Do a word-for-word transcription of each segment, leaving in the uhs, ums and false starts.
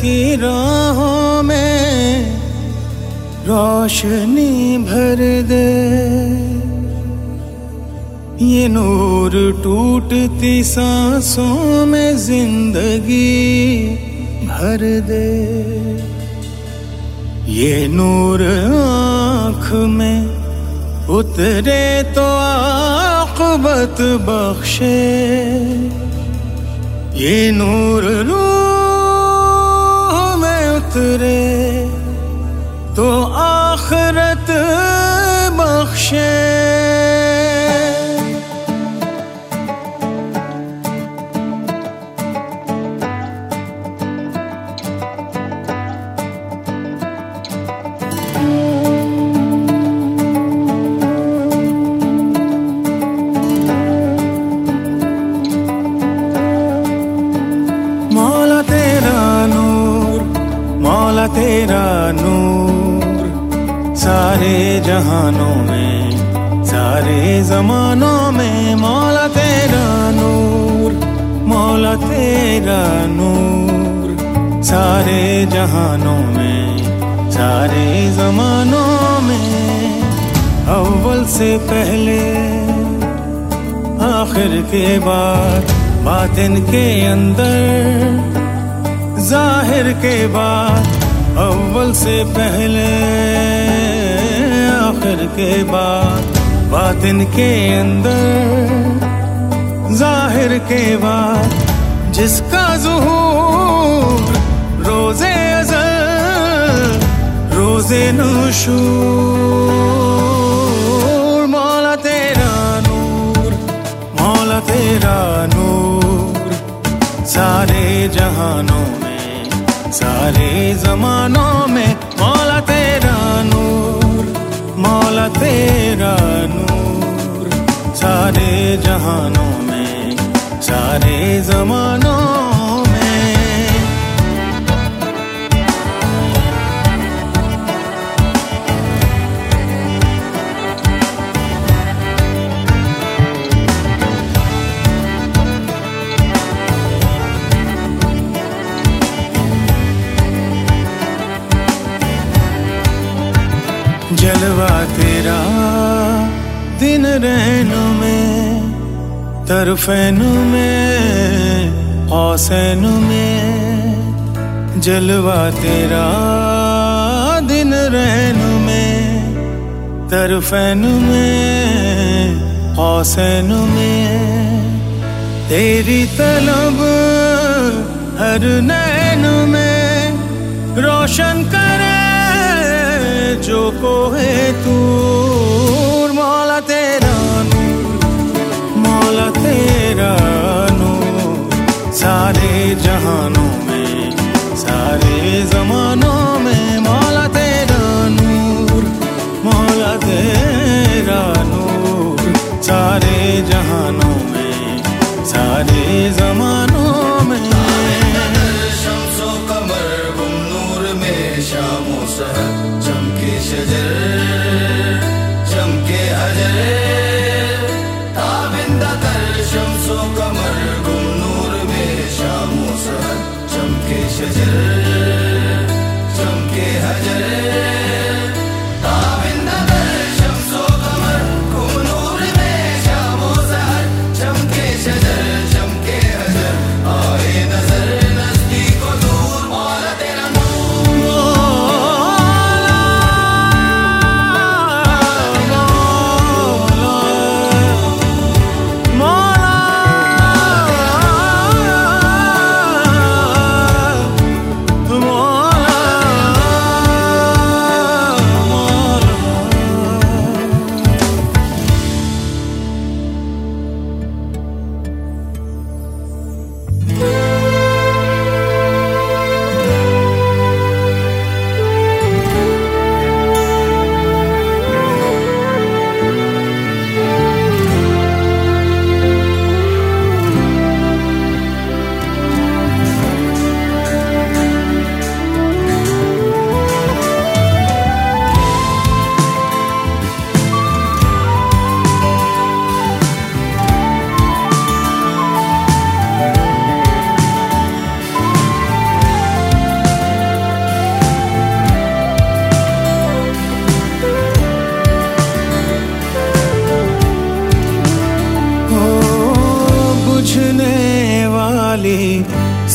की राहों में रोशनी भर दे, ये नूर टूटती सांसों में जिंदगी भर दे, ये नूर आँख में उतरे तो आक़िबत बख्शे, ये नूर रूह में उतरे तो आखिरत बख्शे। मौला तेरा नूर, मौला तेरा नूर, सारे जहानों में सारे जमानों में। मौला तेरा नूर, मौला तेरा नूर, सारे जहानों में सारे जमानों में। अव्वल से पहले आखिर के बाद, बातिन के अंदर जाहिर के बाद। अव्वल से पहले आखिर के बाद, बातिन के अंदर जाहिर के बाद। जिसका ज़ुहूर रोज़े अज़ल रोज़े नुशूर। मौला तेरा नूर, मौला तेरा नूर, सारे जहानों में सारे ज़मानों में। मौला तेरा नूर, मौला तेरा नूर, सारे जहानों में सारे ज़मानों में। जलवा तेरा दिन रैनों में, तरफ़ैनों में औसैनों में। जलवा तेरा दिन रैनों में, तरफ़ैनों में औसैनों में। तेरी तलब हर नैन में रोशन करे जो कोहे तूर। मौला तेरा नूर, मौला तेरा नूर, सारे जहानों में सारे ज़मानों में। मौला तेरा नूर, मौला तेरा नूर, सारे जहानों में सारे ज़मानों में। शम्सो कमर गुम नूर में शामो सहर, चमके शजर चमके हजर। ताबिंदा कर शम्सो कमर गुम नूर में शामो सहर, चमके शजर चमके हजर। ताबिंदा कर शम्सो कमर गुम नूर में शामो सहर, चमके शजर चमके हजर। आए नजर नज़दीक व दूर, मौला तेरा नूर।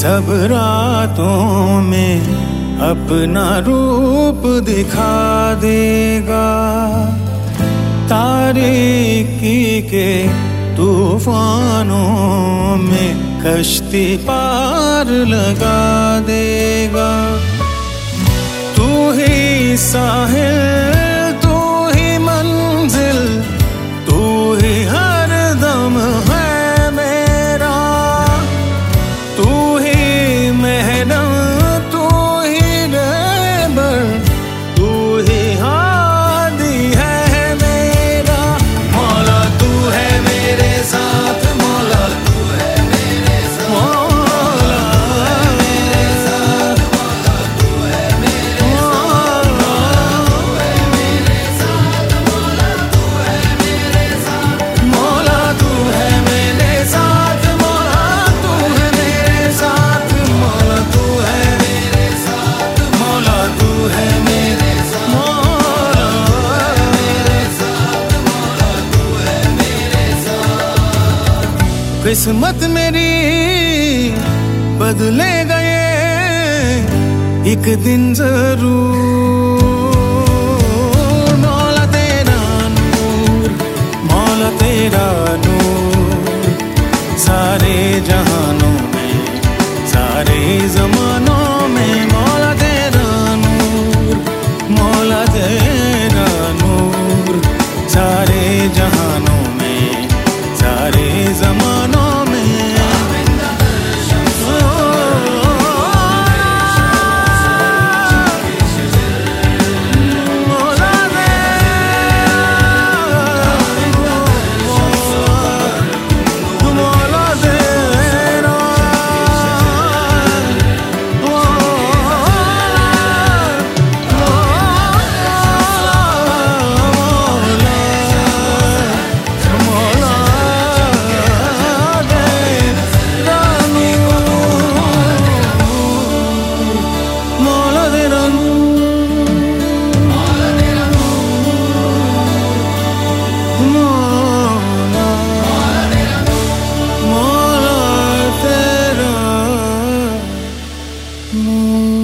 सब रातों में अपना रूप दिखा देगा। तारीकी के तूफानों में कश्ती पार लगा देगा। तू ही साहिल, तू ही मंजिल, तू ही हर दम है मेरा। तू ही मेहनत, तू ही रहबर, तू ही हादी है मेरा। मौला तू है मेरे साथ, मौला तू है मेरे साथ, मौला मेरे साथ, मौला तू है मेरे साथ, मौला तू है मेरे साथ, मौला तू है मेरे साथ, मौला तू है मेरे साथ, मौला तू है मेरे साथ, मौला तू है मेरे साथ, मौला मेरे साथ, मौला तू है मेरे साथ। किस्मत मेरी बदले गए एक दिन जरूर। मौला तेरा नूर, मौला तेरा नूर, सारे जहानों में, सारे जमानों में। मौला तेरा नूर, मौला तेरा नूर, सारे जहानों में, सारे जमानों में। Mm.